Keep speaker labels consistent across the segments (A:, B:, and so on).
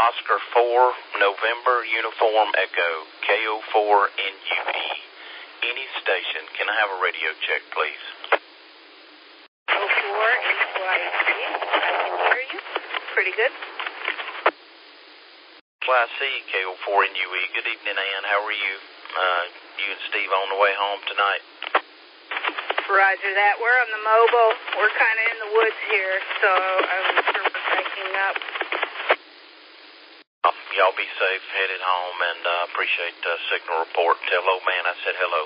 A: Oscar 4 November Uniform Echo KO4NUE. Any station. Can I have a radio check, please?
B: KO4NYC. I can hear you. Pretty good.
A: YC KO4NUE. Good evening, Ann. How are you? You and Steve on the way home tonight?
B: Roger that. We're on the mobile. We're kind of in the woods here, so I'm sure we're breaking up.
A: Y'all be safe, headed home, and appreciate the signal report. Tell old man I said hello.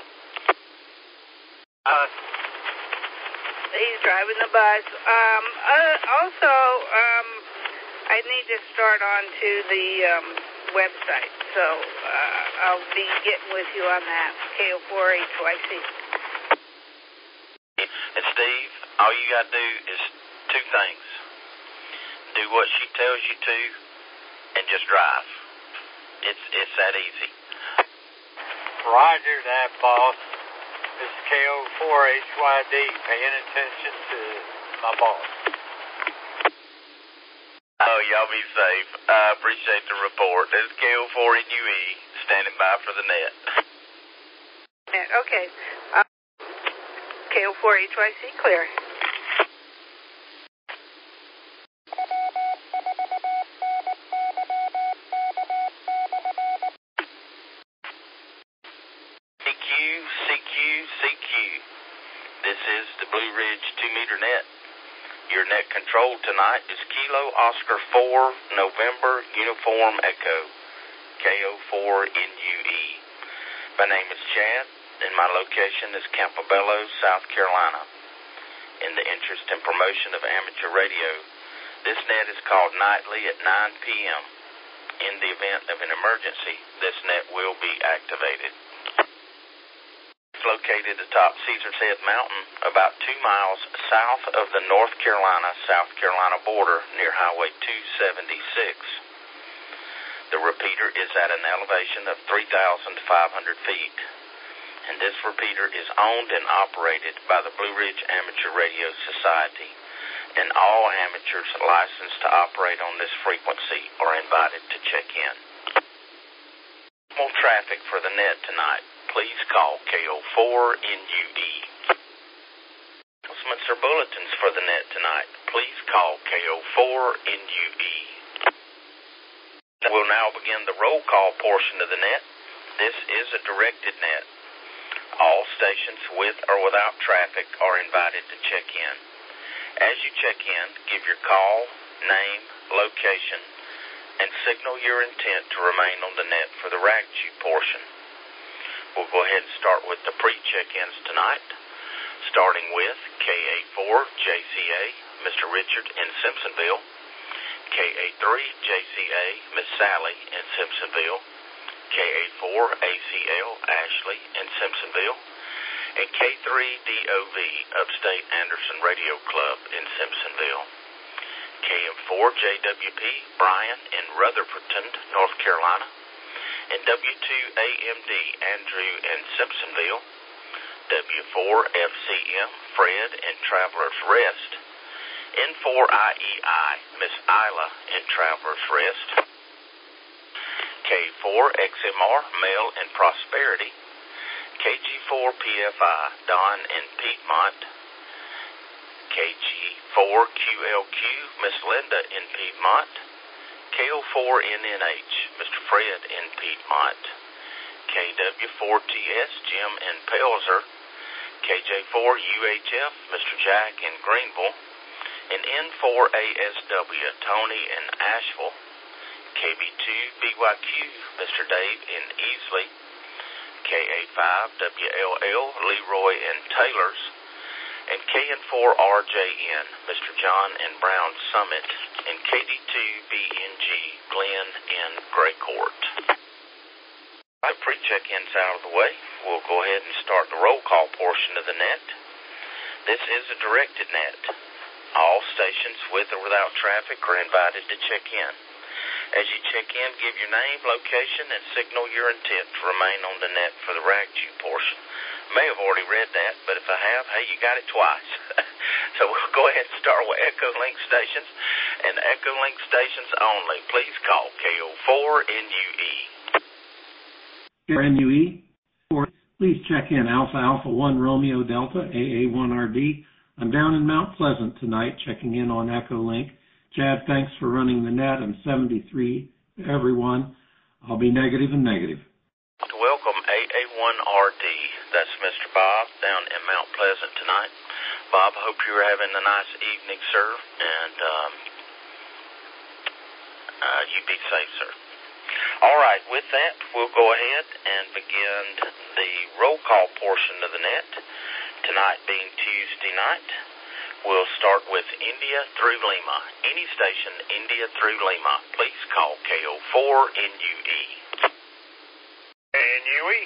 B: He's driving the bus. Also, I need to start on to the website, so I'll be getting with you on that, KO4HYC.
A: And Steve, all you got to do is two things. Do what she tells you to, and just drive. It's that easy.
C: Roger that, boss. This is KO4HYD, paying attention to my boss.
A: Oh, y'all be safe. I appreciate the report. This is KO4NUE, standing by for the net.
B: Okay. KO4HYC, clear.
A: CQ. This is the Blue Ridge 2-meter net. Your net control tonight is Kilo Oscar 4 November Uniform Echo KO4NUE. My name is Chad, and my location is Campobello, South Carolina. In the interest and promotion of amateur radio, this net is called nightly at 9 p.m. In the event of an emergency, this net will be activated. It's located atop Caesar's Head Mountain, about 2 miles south of the North Carolina-South Carolina border near Highway 276. The repeater is at an elevation of 3,500 feet, and this repeater is owned and operated by the Blue Ridge Amateur Radio Society, and all amateurs licensed to operate on this frequency are invited to check in. More traffic for the net tonight. Please call KO4NUE. Announcements or bulletins for the net tonight. Please call KO4NUE. We'll now begin the roll call portion of the net. This is a directed net. All stations with or without traffic are invited to check in. As you check in, give your call, name, location, and signal your intent to remain on the net for the RAGTU portion. We'll go ahead and start with the pre-check-ins tonight, starting with KA4JCA, Mr. Richard in Simpsonville, KA3JCA, Miss Sally in Simpsonville, KA4ACL, Ashley in Simpsonville, and K3DOV, Upstate Anderson Radio Club in Simpsonville, KM4JWP, Brian in Rutherfordton, North Carolina, and W2AMD, Andrew in Simpsonville, W4FCM, Fred in Travelers Rest, N4IEI, Miss Isla in Travelers Rest, K4XMR, Mel in Prosperity, KG4PFI, Don in Piedmont, KG4QLQ, Miss Linda in Piedmont, KO4NNH, Mr. Fred in Piedmont, KW4TS, Jim in Pelzer, KJ4UHF, Mr. Jack in Greenville, and N4ASW, Tony in Asheville, KB2BYQ, Mr. Dave in Easley, KA5WLL, Leroy in Taylors, and KN4RJN, Mr. John in Brown Summit, and KD2BNG, Glenn in Graycourt. All right, pre-check-ins out of the way. We'll go ahead and start the roll call portion of the net. This is a directed net. All stations with or without traffic are invited to check in. As you check in, give your name, location, and signal your intent to remain on the net for the RAGTU portion. May have already read that, but if I have, hey, you got it twice. So we'll go ahead and start with Echo Link stations. and Echolink stations only. Please call KO4NUE.
D: NUE. Please check in Alpha Alpha 1 Romeo Delta AA1RD. I'm down in Mount Pleasant tonight checking in on Echolink. Chad, thanks for running the net. I'm 73. Everyone, I'll be negative and negative.
A: Welcome AA1RD. That's Mr. Bob down in Mount Pleasant tonight. Bob, I hope you're having a nice evening, sir, and you be safe, sir. All right, with that, we'll go ahead and begin the roll call portion of the net. Tonight being Tuesday night, we'll start with India through Lima. Any station, India through Lima, please call KO4NUE.
E: NUE.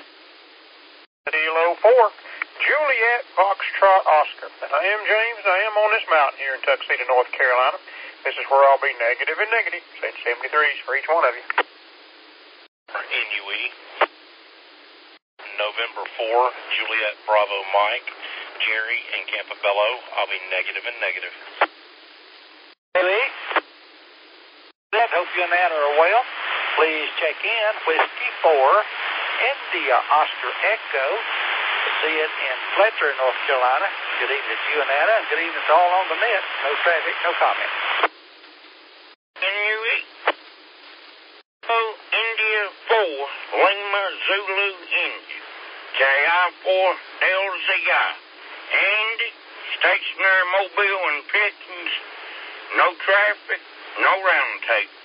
E: Kilo 4, Juliet Foxtrot Oscar. I am James. I am on this mountain here in Tuxedo, North Carolina. This is where I'll be negative and negative. Send 73s for each one of you.
F: NUE. November 4, Juliet Bravo Mike, Jerry, and Campobello. I'll be negative and negative.
C: Lee, hope you and Anna are well. Please check in Whiskey 4, India Oscar Echo. See it in Fletcher, North Carolina. Good evening to you and Anna, and good evening to all on the net. No traffic, no comment.
G: NUE. India 4, Lima Zulu India. KI4 LZI. Andy, stationary Mobile and Pickens. No traffic, no round table.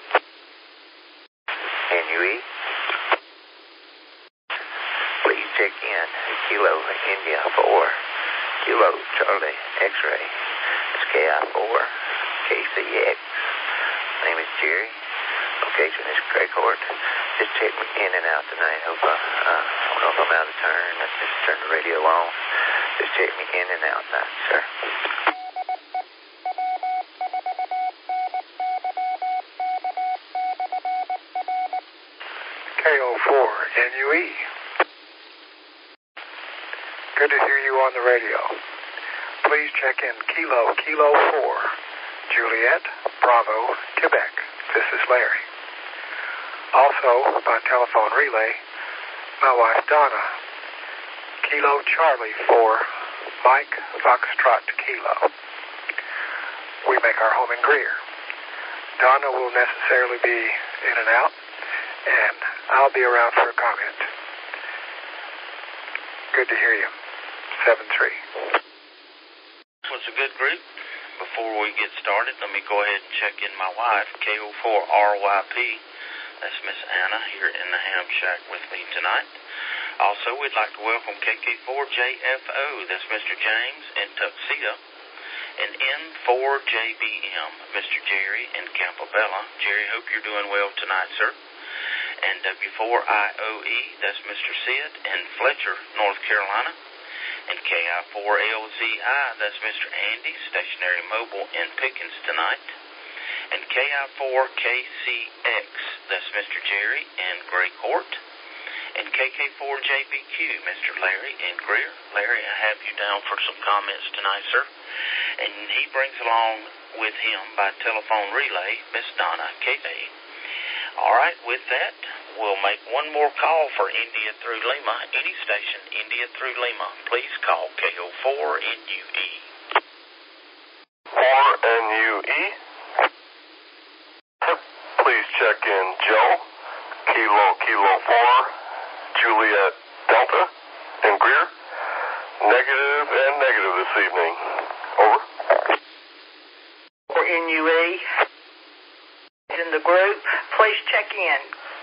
H: NUE. Please check in Kilo India 4, Kilo Charlie X-Ray. It's KI4, KCX. Name is Jerry. Location is Craig Court. Just check me in and out tonight. Hope I don't know if I'm out of turn. I just turned the radio on. Just check me in and out tonight, sir.
E: KO4 NUE. Good to hear you on the radio. Please check in Kilo 4, Juliet Bravo, Quebec. This is Larry. Also, by telephone relay, my wife Donna, Kilo Charlie 4, Mike Foxtrot Kilo. We make our home in Greer. Donna will necessarily be in and out, and I'll be around for a comment. Good to hear you. 7-3.
A: Was a good group. Before we get started, let me go ahead and check in my wife, KO4RYP. That's Miss Anna here in the ham shack with me tonight. Also, we'd like to welcome KK4JFO. That's Mr. James in Tuxedo. And N4JBM, Mr. Jerry in Campobello. Jerry, hope you're doing well tonight, sir. And W4IOE, that's Mr. Sid in Fletcher, North Carolina. And KI4LZI, that's Mr. Andy, stationary mobile in Pickens tonight. And KI4KCX, that's Mr. Jerry in Gray Court. And KK4JBQ, Mr. Larry in Greer. Larry, I have you down for some comments tonight, sir. And he brings along with him by telephone relay Miss Donna KV. All right, with that, we'll make one more call for India through Lima. Any station, India through Lima, please call KO4NUE.
I: 4NUE. Please check in Joe, Kilo 4, Juliet Delta in Greer. Negative and negative this evening. Over.
J: For NUE. In the group, please check in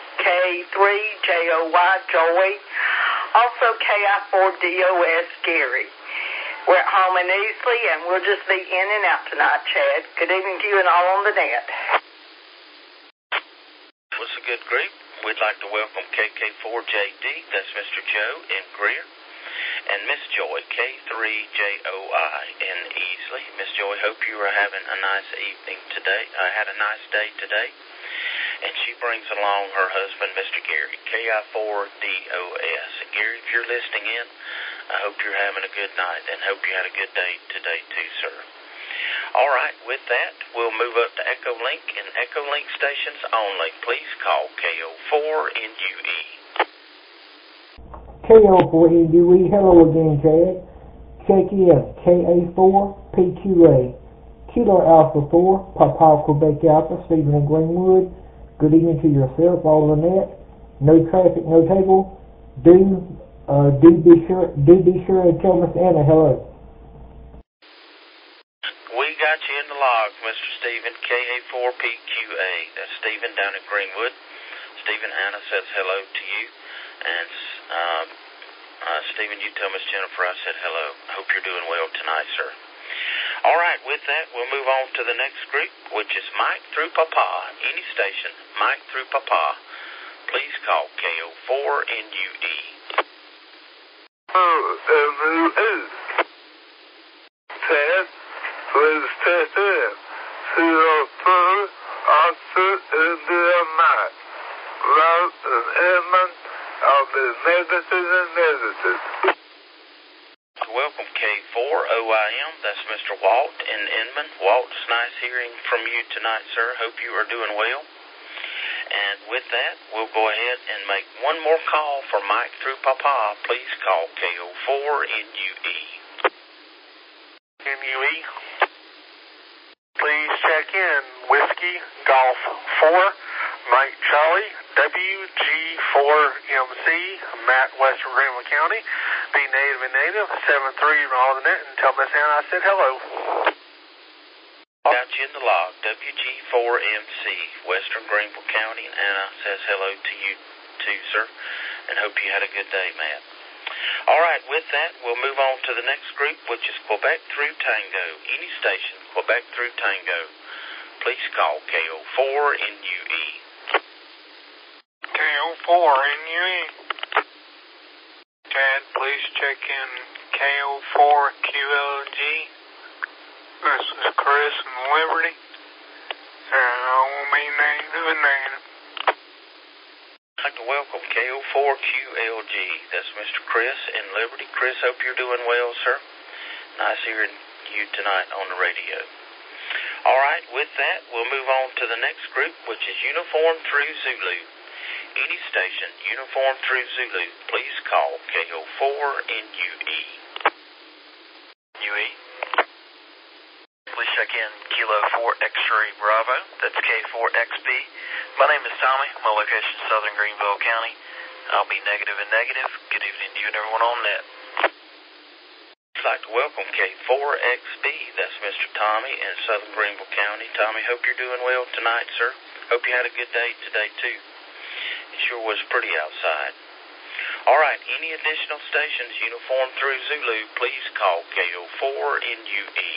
J: K3JOY Joey, also KI4DOS Gary. We're at home in Easley, and we'll just be in and out tonight, Chad. Good evening to you and all on the net.
A: Was a good group. We'd like to welcome KK4JD, that's Mr. Joe in Greer, and Miss Joy, K3JOI in Easley. Miss Joy, hope you are having a nice evening today. I had a nice day today. And she brings along her husband, Mr. Gary, KI4DOS. And Gary, if you're listening in, I hope you're having a good night and hope you had a good day today too, sir. All right, with that, we'll move up to Echolink and Echolink stations only. Please call KO4NUE.
K: KO4NUE, hello again, Chad. Check in, KA4PQA. Kilo Alpha 4, Papa Quebec Alpha, Stephen and Greenwood. Good evening to yourself, all of the net. No traffic, no table. Do be sure and tell Miss Anna hello.
A: We got you in the log, Mr. Stephen, KA4PQA. That's Stephen down at Greenwood. Stephen, Anna says hello to you. And Stephen, you tell Miss Jennifer I said hello. I hope you're doing well tonight, sir. All right, with that, we'll move on to the next group, which is Mike through Papa. Any station, Mike through Papa. Please call KO4NUE.
I: Ted, please check in. Kilo 4, Oscar India Mike. Route and Edmund, I'll be negative.
A: Welcome, K4OIM. That's Mr. Walt in Inman. Walt, it's nice hearing from you tonight, sir. Hope you are doing well. And with that, we'll go ahead and make one more call for Mike through Papa. Please call KO4NUE.
I: NUE. Please check in. Whiskey Golf 4, Mike Charlie, WG4MC, Matt, Western Greenville County. Be native and native, 7-3 and all the net, and tell Miss Anna I said hello.
A: Got you in the log, WG4MC, Western Greenville County, and Anna says hello to you too, sir, and hope you had a good day, Matt. All right, with that, we'll move on to the next group, which is Quebec through Tango. Any station, Quebec through Tango. Please call KO4NUE.
L: KO4NUE. Chad, please check in KO4QLG. This is Chris in Liberty. I will be negative and negative.
A: I'd like to welcome KO4QLG. That's Mr. Chris in Liberty. Chris, hope you're doing well, sir. Nice hearing you tonight on the radio. All right, with that, we'll move on to the next group, which is Uniform through Zulu. Any station, Uniform through Zulu, please call KO4NUE.
M: UE. Please check in Kilo 4 X-Ray Bravo. That's K4XB. My name is Tommy. My location is Southern Greenville County. I'll be negative and negative. Good evening to you and everyone on net.
A: I'd like to welcome K4XB. That's Mr. Tommy in Southern Greenville County. Tommy, hope you're doing well tonight, sir. Hope you had a good day today, too. It sure was pretty outside. All right, any additional stations, Uniform through Zulu, please call KO4NUE.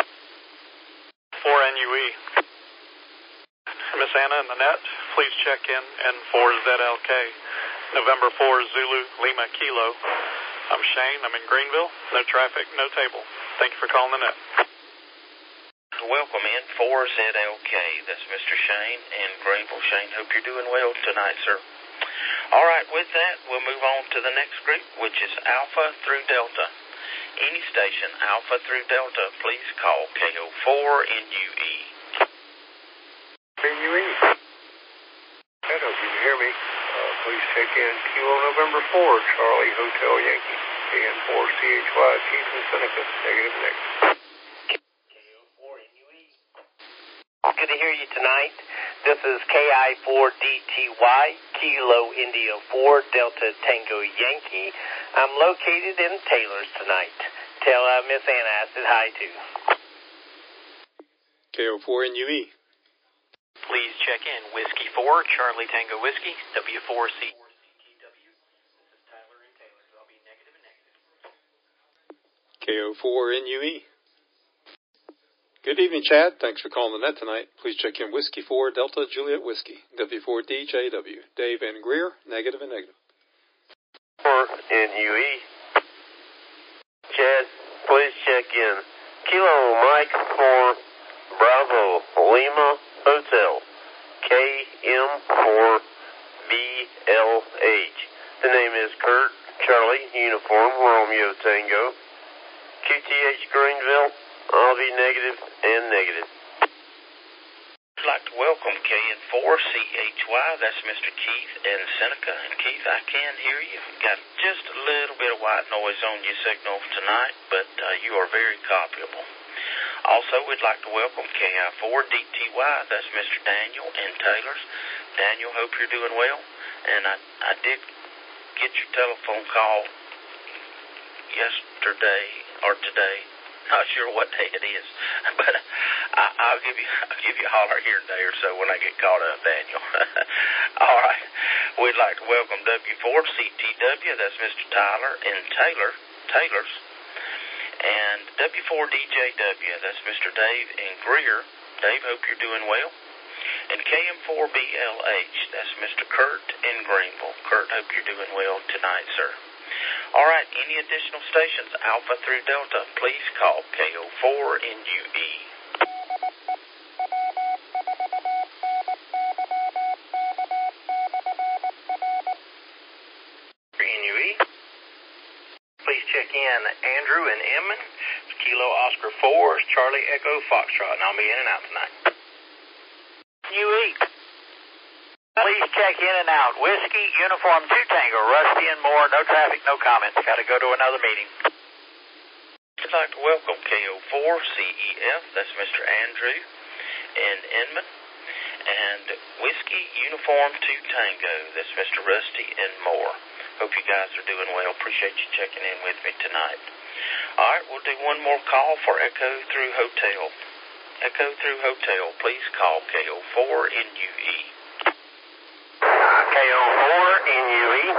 N: 4NUE. Miss Anna in the net, please check in N4ZLK. November 4 Zulu, Lima Kilo. I'm Shane, I'm in Greenville. No traffic, no table. Thank you for calling the net.
A: Welcome in 4ZLK. That's Mr. Shane in Greenville. Shane, hope you're doing well tonight, sir. All right, with that, we'll move on to the next group, which is Alpha through Delta. Any station, Alpha through Delta, please call KO4NUE.
E: NUE. I hope you can hear me. Please check in Kilo November 4, Charlie Hotel Yankee, KN4CHY, Chief and Seneca, negative.
O: Good to hear you tonight. This is KI4DTY, Kilo India 4, Delta Tango Yankee. I'm located in Taylor's tonight. Tell Miss Anna I said hi too.
N: KO4NUE.
M: Please check in Whiskey 4, Charlie Tango Whiskey, W4C. This is Tyler in Taylor. I'll be negative and negative.
N: KO4NUE. Good evening, Chad. Thanks for calling the net tonight. Please check in Whiskey 4 Delta Juliet Whiskey, W4DJW. Dave and Greer, negative and negative.
P: 4NUE. Chad, please check in Kilo Mike 4 Bravo Lima Hotel, KM4BLH. The name is Kurt Charlie Uniform Romeo Tango, QTH Greenville, I'll be negative and negative.
A: I'd like to welcome KN4CHY. That's Mr. Keith in Seneca. And Keith, I can hear you. Got just a little bit of white noise on your signal tonight, but you are very copyable. Also, we'd like to welcome KI4DTY. That's Mr. Daniel in Taylor's. Daniel, hope you're doing well. And I did get your telephone call yesterday or today. Not sure what day it is, but I'll give you a holler here today or so when I get caught up, Daniel. All right. We'd like to welcome W4CTW. That's Mr. Tyler in Taylor's. And W4DJW. That's Mr. Dave in Greer. Dave, hope you're doing well. And KM4BLH. That's Mr. Kurt in Greenville. Kurt, hope you're doing well tonight, sir. All right, any additional stations, Alpha through Delta, please call KO4NUE.
M: NUE, please check in Andrew and Inman, Kilo Oscar 4, Charlie Echo Foxtrot, and I'll be in and out tonight.
C: UE, please check in and out. Whiskey, Uniform 2 Tango, Rusty and Moore. No traffic, no comments. Got to go to another meeting.
A: I'd like to welcome KO4CEF. That's Mr. Andrew in Inman. And Whiskey, Uniform 2 Tango. That's Mr. Rusty and Moore. Hope you guys are doing well. Appreciate you checking in with me tonight. All right, we'll do one more call for Echo through Hotel. Echo through Hotel, please call KO4NUE.
O: KO4NUE,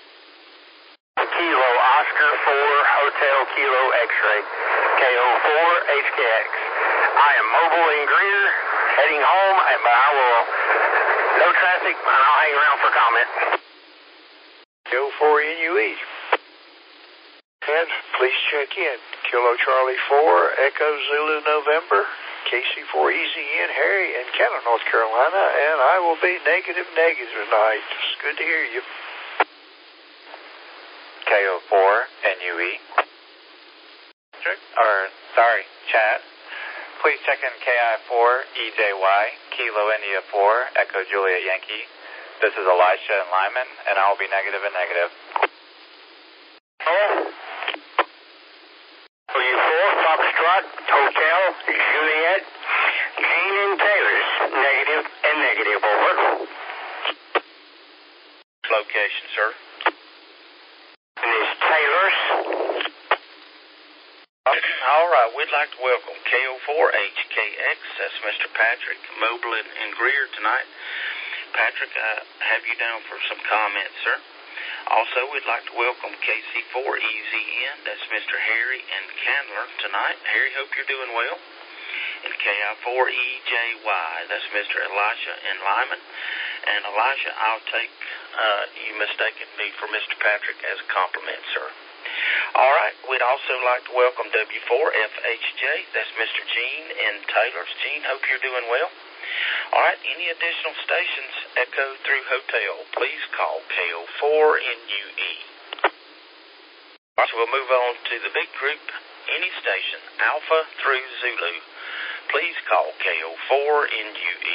O: Kilo Oscar 4, Hotel Kilo X-Ray, KO4HKX. I am mobile in Greer, heading home, but I will, no traffic, and I'll hang around for comment.
I: KO4NUE. And please check in. Kilo Charlie 4, Echo Zulu November, KC4EZN Harry in Canton, North Carolina, and I will be negative tonight. It's good to hear you.
Q: KO4NUE. Chad. Please check in KI4EJY, Kilo India 4, Echo Juliet Yankee. This is Elisha in Lyman, and I will be negative and negative.
O: U4, Foxtrot, Hotel, Juliet, Gene and Taylor's, negative and negative, over.
A: Location, sir.
O: Miss Taylor's.
A: All right, we'd like to welcome KO4HKX. That's Mr. Patrick, mobile in Greer tonight. Patrick, I have you down for some comments, sir. Also, we'd like to welcome KC4EZN. That's Mr. Harry and Candler tonight. Harry, hope you're doing well. And KI4EJY. That's Mr. Elisha in Lyman. And Elisha, I'll take you mistaken me for Mr. Patrick as a compliment, sir. All right, we'd also like to welcome W4FHJ. That's Mr. Gene in Taylor's. Gene, hope you're doing well. All right, any additional stations, Echo through Hotel, please call KO4NUE. All right, so we'll move on to the big group. Any station, Alpha through Zulu, please call KO4NUE.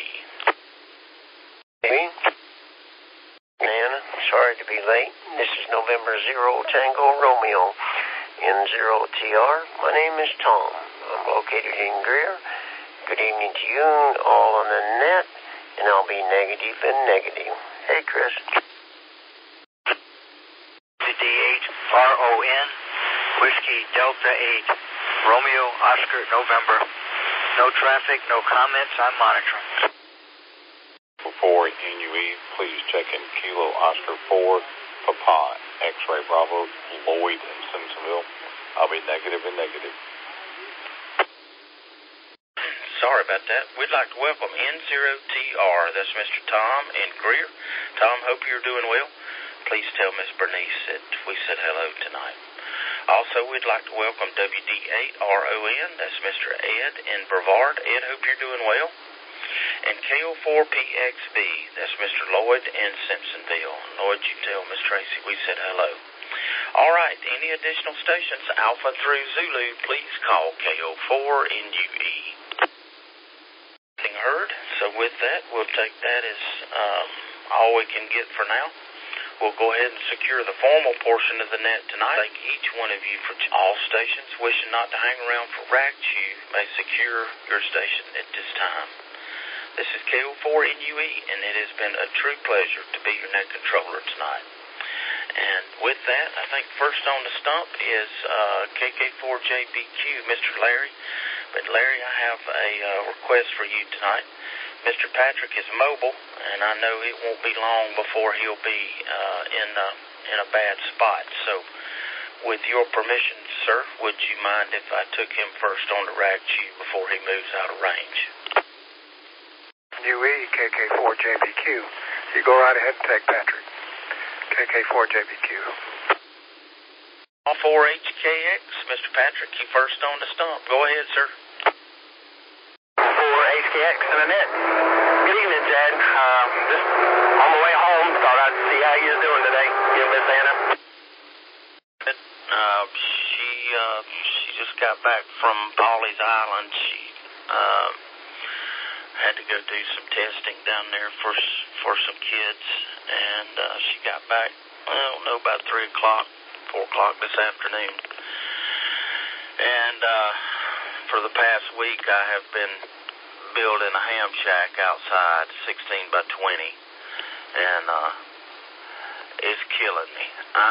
H: Nana, sorry to be late. This is November 0 Tango Romeo in 0TR. My name is Tom. I'm located in Greer. Good evening to you all on the net, and I'll be negative and negative. Hey, Chris.
C: 58RON, Whiskey Delta 8, Romeo Oscar November. No traffic, no comments, I'm monitoring.
R: 4NUE, please check in Kilo Oscar 4, Papa, X-Ray Bravo, Lloyd in Simpsonville. I'll be negative and negative.
A: Sorry about that. We'd like to welcome N0TR. That's Mr. Tom in Greer. Tom, hope you're doing well. Please tell Miss Bernice that we said hello tonight. Also, we'd like to welcome WD8RON. That's Mr. Ed in Brevard. Ed, hope you're doing well. And KO4PXB. That's Mr. Lloyd in Simpsonville. Lloyd, you tell Miss Tracy we said hello. All right, any additional stations, Alpha through Zulu, please call KO4NUE. Nothing heard, so with that, we'll take that as all we can get for now. We'll go ahead and secure the formal portion of the net tonight. Thank each one of you for all stations wishing not to hang around for RACTU may secure your station at this time. This is KO4NUE, and it has been a true pleasure to be your net controller tonight. And with that, I think first on the stump is KK4JBQ, Mr. Larry. But Larry, I have a request for you tonight. Mr. Patrick is mobile, and I know it won't be long before he'll be in a bad spot. So, with your permission, sir, would you mind if I took him first on the RACTU before he moves out of range?
E: UE, KK4JBQ. You go right ahead and take Patrick. KK4JBQ.
A: All 4HKX, Mr. Patrick, you first on the stump. Go ahead, sir.
S: 4HKX in the net. Good evening, Chad. Just on my way home, thought I'd see how you're doing today. You and Miss Anna?
A: She just got back from Pawleys Island. She had to go do some testing down there for some kids, and she got back, I don't know, about 3 o'clock. 4 o'clock this afternoon. And for the past week, I have been building a ham shack outside, 16 by 20. And it's killing me.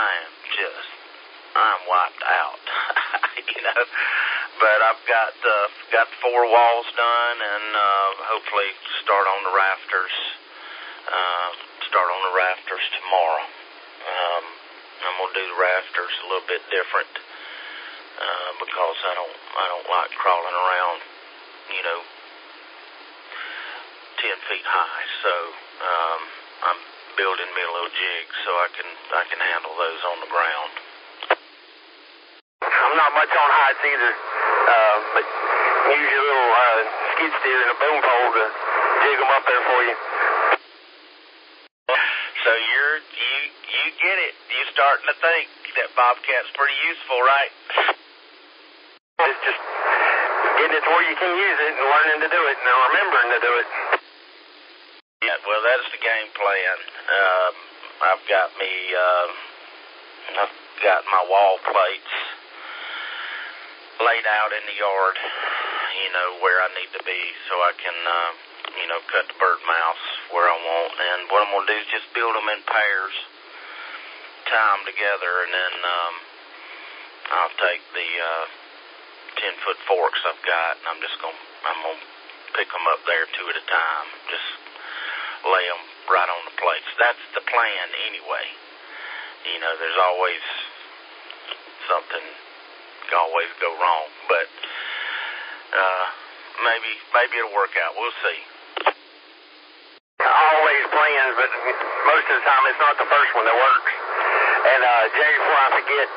A: I'm wiped out, you know. But I've got 4 walls done, and hopefully start on the rafters tomorrow. I'm gonna do the rafters a little bit different because I don't like crawling around, you know, 10 feet high. So I'm building me a little jig so I can handle those on the ground.
S: I'm not much on heights either, but use your little skid steer and a boom pole to jig them up there for you.
A: So you get it. You're starting to think that Bobcat's pretty useful, right?
S: It's just getting it to where you can use it and learning to do it and remembering to do it.
A: Yeah, well, that's the game plan. I've got my wall plates laid out in the yard, you know, where I need to be so I can, you know, cut the bird mouse where I want. And what I'm going to do is just build them in pairs, tie them together, and then I'll take the 10-foot forks I've got, and I'm going to pick them up there 2 at a time, just lay them right on the plates. That's the plan anyway. You know, there's always something can always go wrong, but maybe it'll work out. We'll see.
S: Always plans, but most of the time it's not the first one that works. And Jerry, before I forget,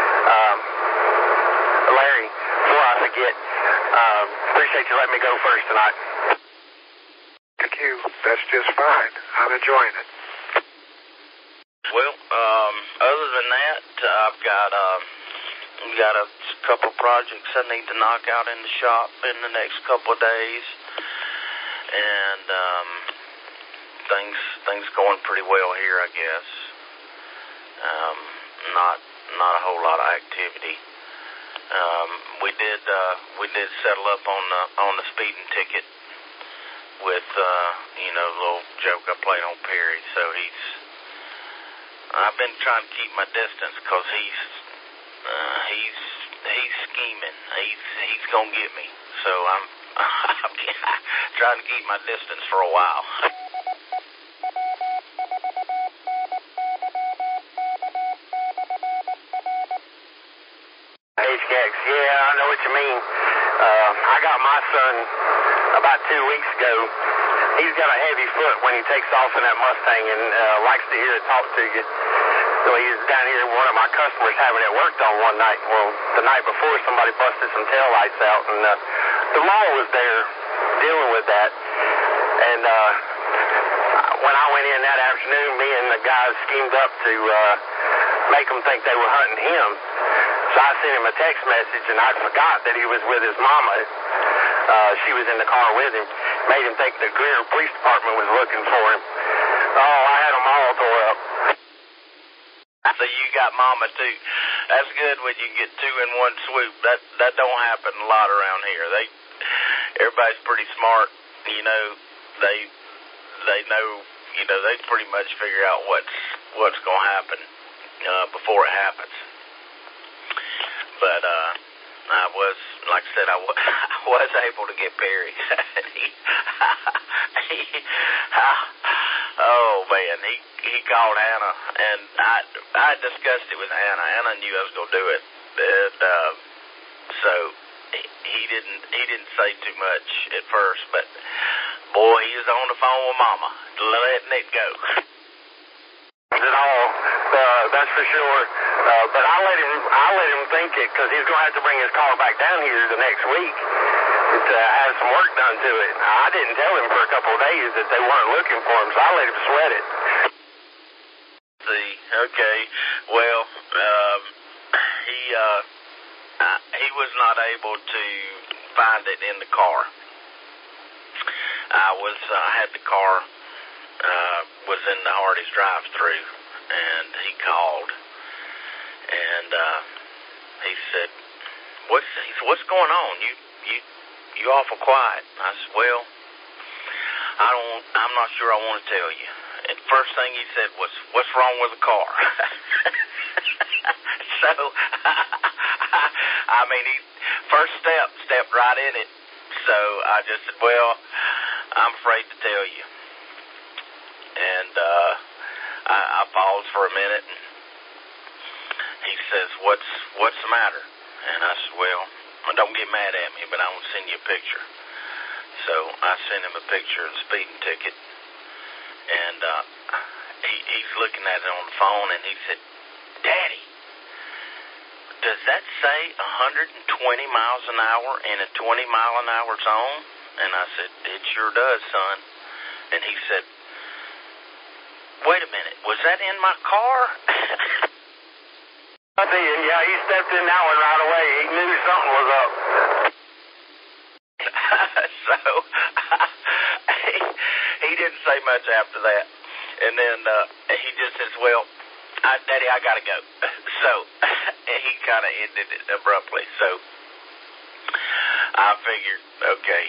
S: Larry, before I forget, appreciate you letting me go first tonight.
E: Thank you. That's just fine. I'm enjoying it.
A: Well, other than that, I've got a couple of projects I need to knock out in the shop in the next couple of days, and things going pretty well here, I guess. Not a whole lot of activity. We did settle up on the speeding ticket with you know, the little joke I played on Perry. So I've been trying to keep my distance because he's scheming. He's gonna get me. So I'm trying to keep my distance for a while.
S: HKX, yeah, I know what you mean. I got my son about 2 weeks ago. He's got a heavy foot when he takes off in that Mustang and likes to hear it talk to you. So he was down here, one of my customers having it worked on one night. Well, the night before, somebody busted some taillights out, and the law was there dealing with that. And when I went in that afternoon, me and the guys schemed up to make them think they were hunting him. So I sent him a text message, and I forgot that he was with his mama. She was in the car with him. Made him think the Greer Police Department was looking for him. Oh, I had them all tore up.
A: So you got mama too. That's good when you get two in one swoop. That don't happen a lot around here. Everybody's pretty smart. You know, they know. You know, they pretty much figure out what's gonna happen before it happens. But I was, like I said, I was able to get Perry. Oh man, he called Hannah, and I discussed it with Hannah. Hannah knew I was gonna do it, and so he didn't say too much at first, but boy, he was on the phone with Mama, letting it go.
S: At all, that's for sure. But I let him think it, because he's gonna have to bring his car back down here the next week to have some work done to it. I didn't tell him for a couple of days that they weren't looking for him, so I let him sweat it.
A: See, okay, well, he was not able to find it in the car. I had the car, was in the Hardee's drive-through, and he called, and he said, what's going on? You awful quiet. I said, well, I'm not sure I want to tell you. And first thing he said was, what's wrong with the car? So, I mean, he first stepped right in it. So I just said, well, I'm afraid to tell you. And I paused for a minute, and he says, what's the matter? And I said, well, don't get mad at me, but I want to send you a picture. So I sent him a picture of the speeding ticket, and he's looking at it on the phone, and he said, Daddy, does that say 120 miles an hour in a 20-mile-an-hour zone? And I said, it sure does, son. And he said, wait a minute, was that in my car?
S: Yeah, he stepped in that one right away. He knew something was up.
A: So, he didn't say much after that. And then he just says, well, Daddy, I got to go. So, he kind of ended it abruptly. So, I figured, okay,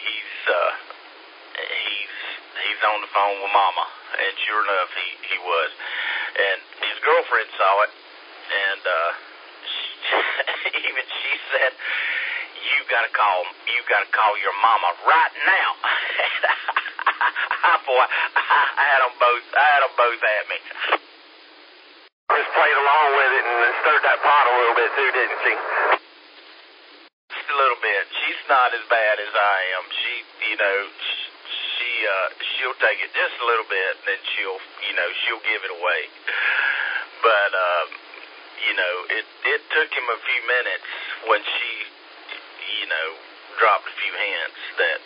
A: he's on the phone with Mama. And sure enough, he was. And his girlfriend saw it. And even she said, you gotta call your mama right now. Boy, I had them both at me.
S: Just played along with it and stirred that pot a little bit too, didn't she?
A: Just a little bit. She's not as bad as I am. She'll take it just a little bit, and then she'll give it away. But it took him a few minutes when she, dropped a few hints that,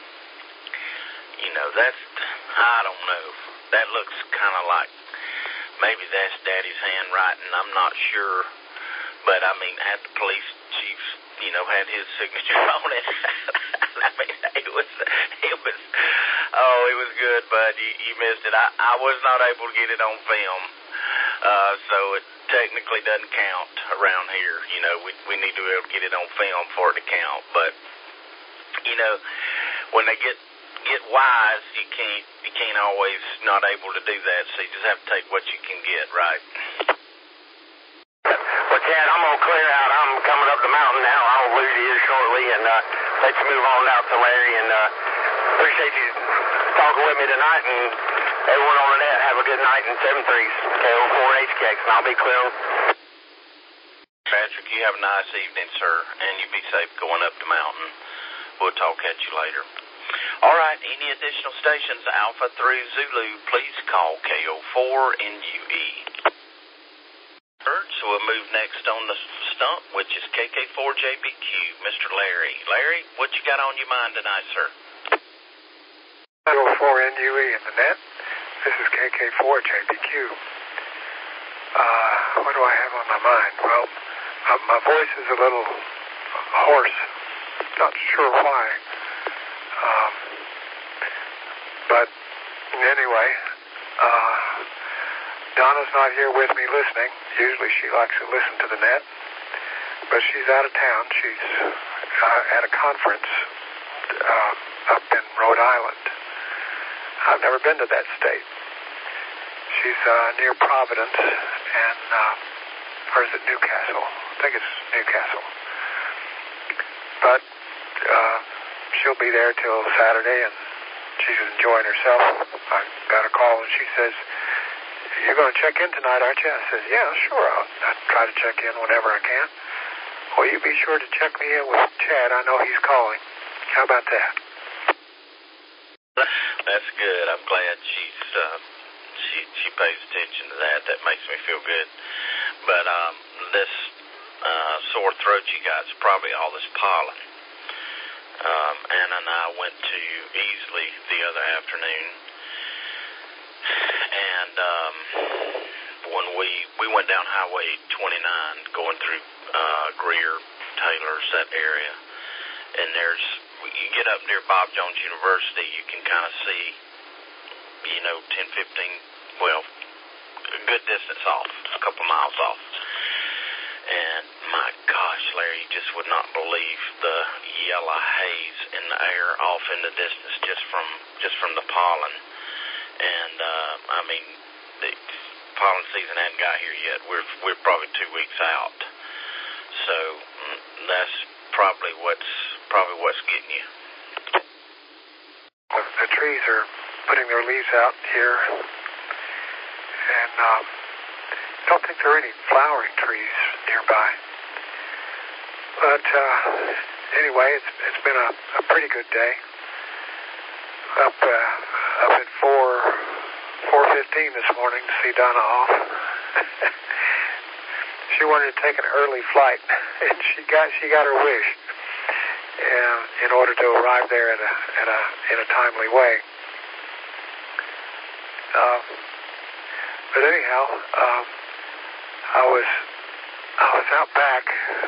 A: that's, I don't know, that looks kind of like, maybe that's Daddy's handwriting, I'm not sure, but I mean, had the police chief, had his signature on it. I mean, it was good, bud, you missed it. I was not able to get it on film, so it technically doesn't count around here. We need to be able to get it on film for it to count, but, when they get wise, you can't always not able to do that, so you just have to take what you can get, right?
S: Well, Chad, I'm going to clear out. I'm coming up the mountain now. I'll lose you here shortly and let you move on out to Larry, and appreciate you talking with me tonight, and everyone on the net, have a good night in 7-3, KO4HKX, and I'll be clear.
A: Patrick, you have a nice evening, sir, and you be safe going up the mountain. We'll talk at you later. All right, any additional stations, Alpha through Zulu, please call KO4NUE. So we'll move next on the stump, which is KK4JBQ, Mr. Larry. Larry, what you got on your mind tonight, sir?
E: KO4NUE in the net. This is KK4JPQ. What do I have on my mind? Well, my voice is a little hoarse. Not sure why. But anyway, Donna's not here with me listening. Usually she likes to listen to the net, but she's out of town. She's at a conference up in Rhode Island. I've never been to that state. She's near Providence, and or is it Newcastle? I think it's Newcastle. But she'll be there till Saturday, and she's enjoying herself. I got a call, and she says, "You're going to check in tonight, aren't you?" I said, "Yeah, sure. I'll try to check in whenever I can." "Well, you be sure to check me in with Chad. I know he's calling." How about that?
A: That's good. I'm glad she pays attention to that. That makes me feel good. But this sore throat you got is probably all this pollen. Anna and I went to Easley the other afternoon, and when we went down Highway 29 going through Greer, Taylor's, that area, and you get up near Bob Jones University, you can kind of see, 10, 15, well, a good distance off, a couple miles off. And my gosh, Larry, you just would not believe the yellow haze in the air off in the distance just from the pollen. And the pollen season hadn't got here yet. We're probably 2 weeks out. So that's probably what's getting you.
E: The trees are putting their leaves out here, and I don't think there are any flowering trees nearby. But anyway, it's been a pretty good day. Up at 4:15 this morning to see Donna off. She wanted to take an early flight, and she got her wish. In order to arrive there in a timely way. But anyhow, I was out back,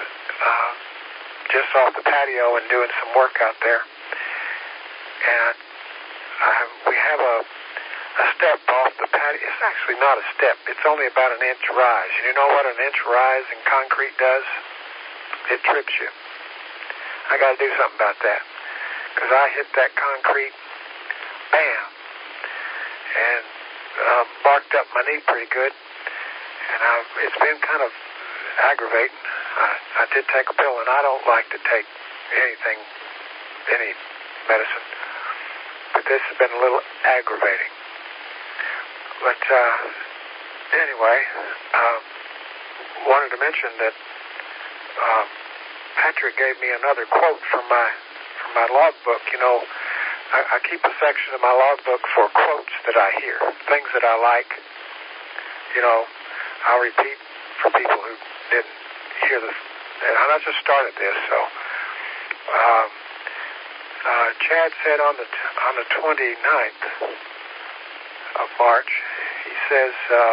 E: just off the patio and doing some work out there, and we have a step off the patio. It's actually not a step. It's only about an inch rise. You know what an inch rise in concrete does? It trips you. I got to do something about that, because I hit that concrete, bam, and barked up my knee pretty good, and it's been kind of aggravating. I did take a pill, and I don't like to take any medicine, but this has been a little aggravating. But anyway, wanted to mention that Patrick gave me another quote from my logbook. I keep a section of my logbook for quotes that I hear, things that I like. I'll repeat for people who didn't hear this. And I just started this, so Chad said on the 29th of March, he says,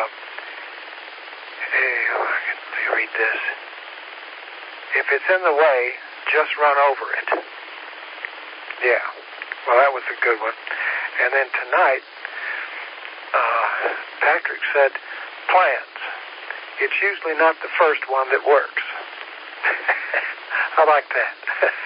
E: let me read this. If it's in the way, just run over it. Yeah. Well, that was a good one. And then tonight, Patrick said, plans. It's usually not the first one that works. I like that.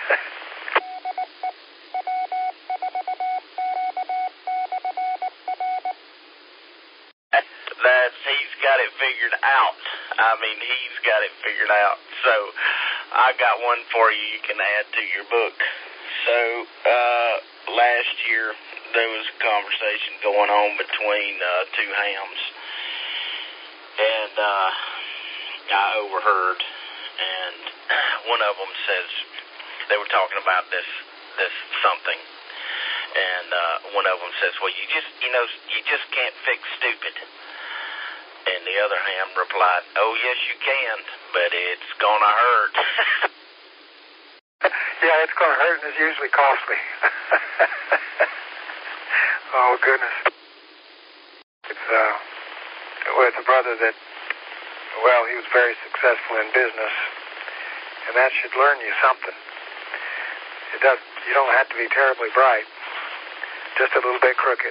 A: He's got it figured out. He's got it figured out. So I got one for you can add to your book. So last year there was a conversation going on between two hams, and I overheard, and one of them says they were talking about this something, and one of them says, "Well, you just can't fix stupid." And the other ham replied, "Oh, yes, you can, but it's gonna hurt."
E: Yeah, it's gonna hurt, and it's usually costly. Oh, goodness. a brother that, well, he was very successful in business, and that should learn you something. You don't have to be terribly bright, just a little bit crooked.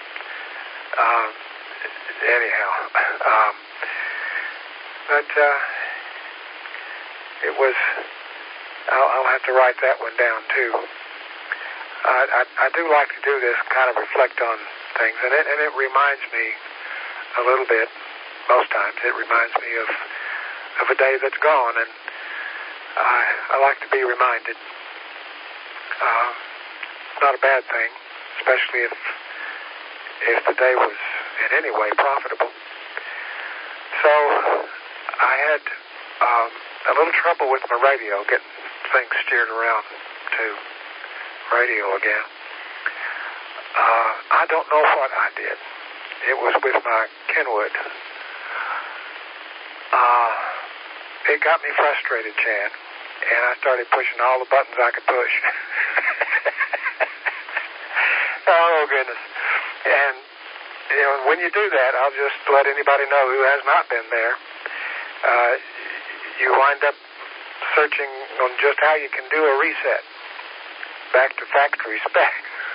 E: But it was, I'll have to write that one down too. I do like to do this, kind of reflect on things, and it reminds me a little bit. Most times it reminds me of a day that's gone, and I like to be reminded. Not a bad thing, especially if the day was in any way profitable. So I had a little trouble with my radio, getting things steered around to radio again. I don't know what I did. It was with my Kenwood. It got me frustrated, Chad, and I started pushing all the buttons I could push. Oh, goodness. And, when you do that, I'll just let anybody know who has not been there. You wind up searching on just how you can do a reset back to factory spec.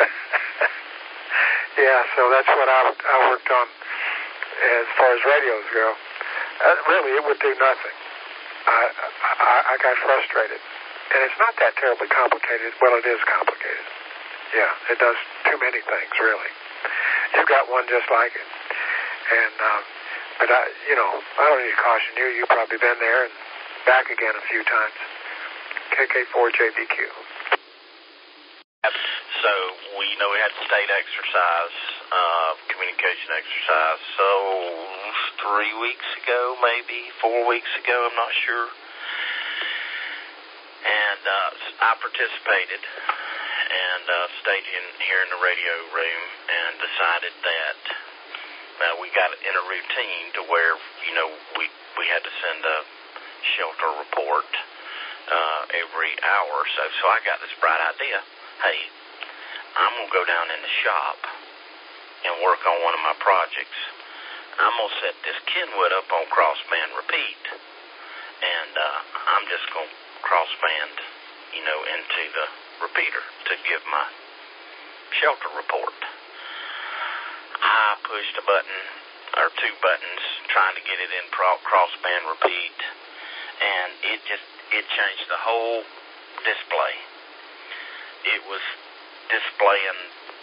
E: Yeah, so that's what I worked on as far as radios go. Really, it would do nothing. I got frustrated. And it's not that terribly complicated. Well, it is complicated. Yeah, it does too many things, really. You've got one just like it. And, but I don't need to caution you. You've probably been there and back again a few times. KK4JBQ.
A: So we had state exercise, communication exercise. So 3 weeks ago, maybe 4 weeks ago, I'm not sure. And I participated and stayed here in the radio room and decided that we got in a routine to where we had to send a shelter report every hour or so. So I got this bright idea. Hey, I'm going to go down in the shop and work on one of my projects. I'm going to set this Kenwood up on crossband repeat, and I'm just going to crossband, into the repeater to give my shelter report. I pushed a button, or 2 buttons, trying to get it in crossband repeat, and it changed the whole display. It was displaying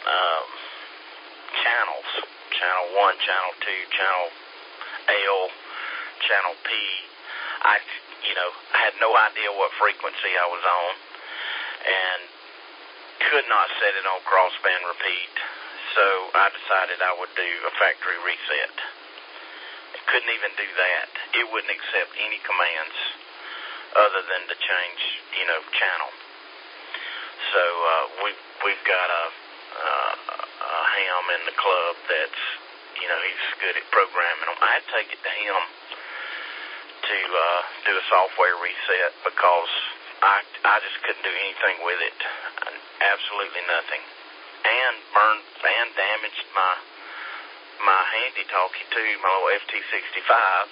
A: channels, channel 1, channel 2, channel L, channel P. I had no idea what frequency I was on and could not set it on crossband repeat. So I decided I would do a factory reset. I couldn't even do that. It wouldn't accept any commands other than to change, channel. So we've got a ham in the club that's, he's good at programming them. I had to take it to him to do a software reset because I just couldn't do anything with it. Absolutely nothing. And burned and damaged my handy talkie too, my little FT65.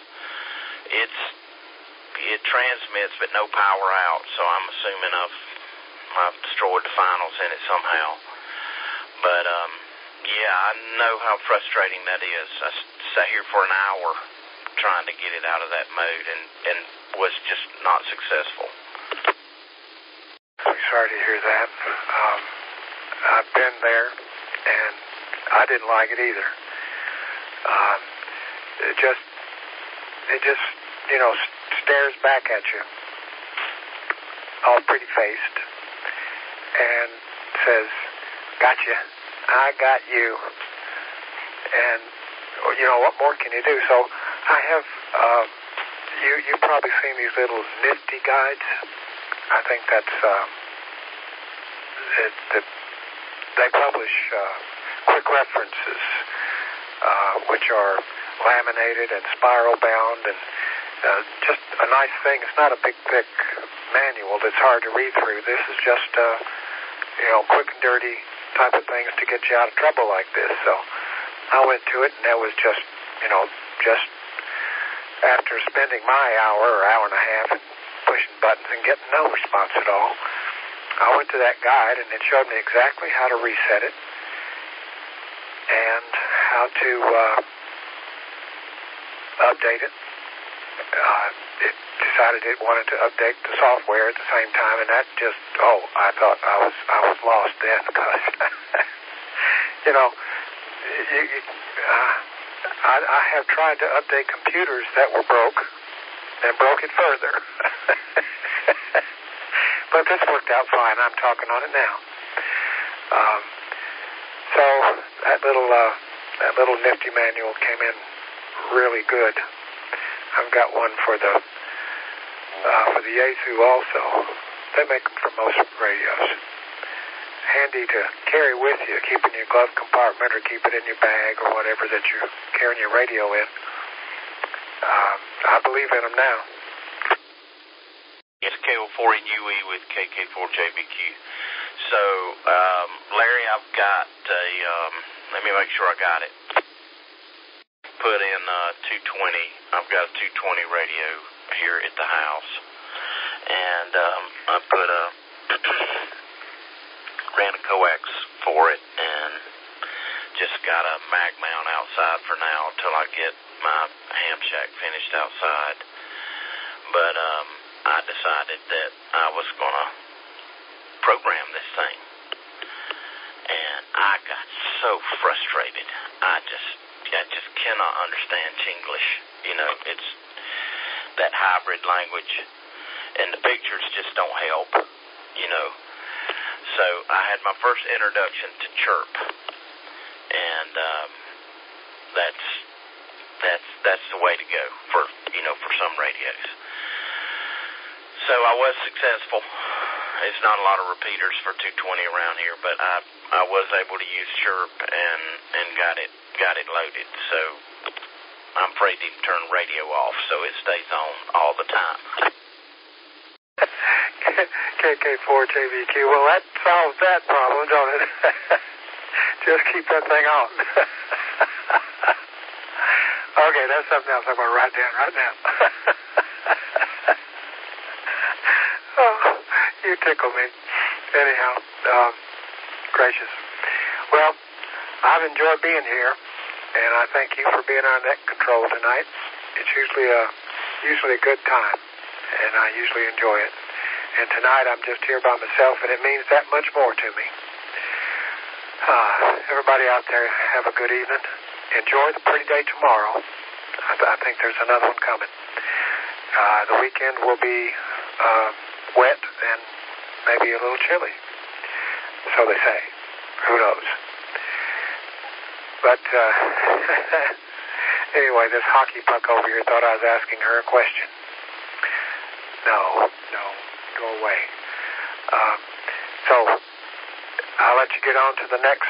A: It transmits but no power out, so I'm assuming I've destroyed the finals in it somehow. But I know how frustrating that is. I sat here for an hour trying to get it out of that mode and was just not successful.
E: I'm sorry to hear that. I've been there, and I didn't like it either. It just stares back at you, all pretty-faced, and says, "Gotcha, I got you." And what more can you do? So I have you've probably seen these little nifty guides. I think that's they publish quick references, which are laminated and spiral bound, and just a nice thing. It's not a big, thick manual that's hard to read through. This is just quick and dirty type of things to get you out of trouble like this. So I went to it, and that was just, just after spending my hour or hour and a half and pushing buttons and getting no response at all, I went to that guide, and it showed me exactly how to reset it and how to update it. It decided it wanted to update the software at the same time, and that just, I thought I was lost then, because, I have tried to update computers that were broke and broke it further. But this worked out fine. I'm talking on it now. So that little nifty manual came in really good. I've got one for the Yaesu also. They make them for most radios. Handy to carry with you, keep in your glove compartment or keep it in your bag or whatever that you're carrying your radio in. I believe in them now.
A: It's KO4NUE with KK4JBQ. So, Larry, I've got let me make sure I got it. Put in 220. I've got a 220 radio here at the house. And I put ran a coax for it and just got a mag mount outside for now until I get my ham shack finished outside. But I decided that I was going to program this thing. And I got so frustrated. I just cannot understand Chinglish. It's that hybrid language. And the pictures just don't help, So I had my first introduction to Chirp. And that's the way to go for some radios. So I was successful. It's not a lot of repeaters for 220 around here, but I was able to use Chirp and got it loaded. So I'm afraid to even turn the radio off, so it stays on all the time.
E: KK4JBQ. Well, that solves that problem, don't it? Just keep that thing on. Okay, that's something else I'm going to write down right now. Oh, you tickle me. Anyhow, gracious. Well, I've enjoyed being here, and I thank you for being our net control tonight. It's usually a good time, and I usually enjoy it. And tonight I'm just here by myself, and it means that much more to me. Everybody out there, have a good evening. Enjoy the pretty day tomorrow. I think there's another one coming. The weekend will be wet and maybe a little chilly. So they say. Who knows? But anyway, this hockey puck over here thought I was asking her a question. No, go away. So I'll let you get on to the next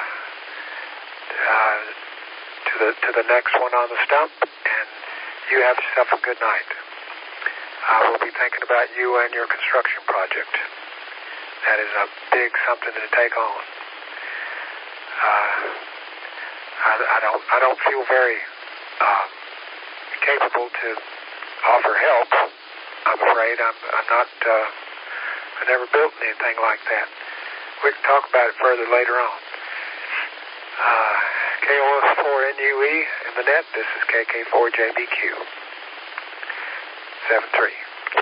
E: to the next one on the stump, and you have yourself a good night. I will be thinking about you and your construction project. That is a big something to take on. I don't feel very capable to offer help. I'm afraid I'm not. I never built anything like that. We can talk about it further later on. KOS4NUE in the net. This is KK4JBQ. 7-3.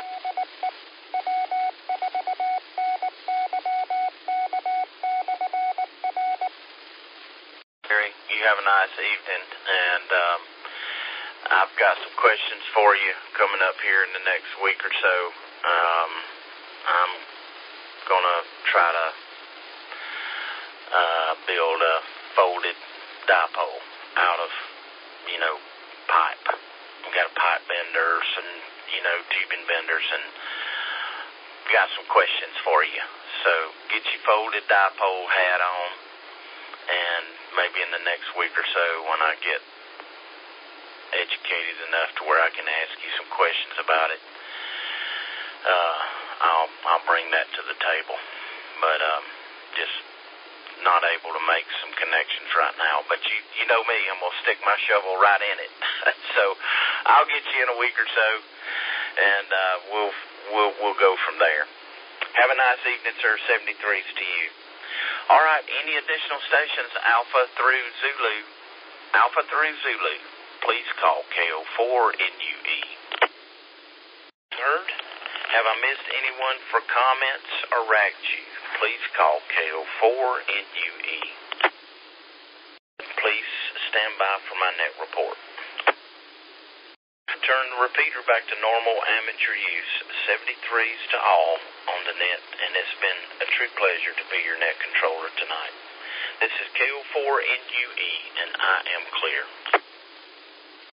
A: Gary, you have a nice evening, and I've got some questions for you coming up here in the next week or so. I'm going to try to build a folded dipole out of, pipe. I've got pipe benders and, tubing benders, and got some questions for you. So get your folded dipole hat on, and maybe in the next week or so when I get educated enough to where I can ask you some questions about it, I'll bring that to the table. But just not able to make some connections right now. But you know me, I'm going to stick my shovel right in it. So I'll get you in a week or so, and we'll go from there. Have a nice evening, sir. 73s to you. All right, any additional stations, Alpha through Zulu, please call KO4NUE. Third, have I missed anyone for comments or ragged you? Please call KO4NUE. Please stand by for my net report. Turn the repeater back to normal amateur use. 73s to all on the net, and it's been a true pleasure to be your net controller tonight. This is KO4NUE, and I am clear.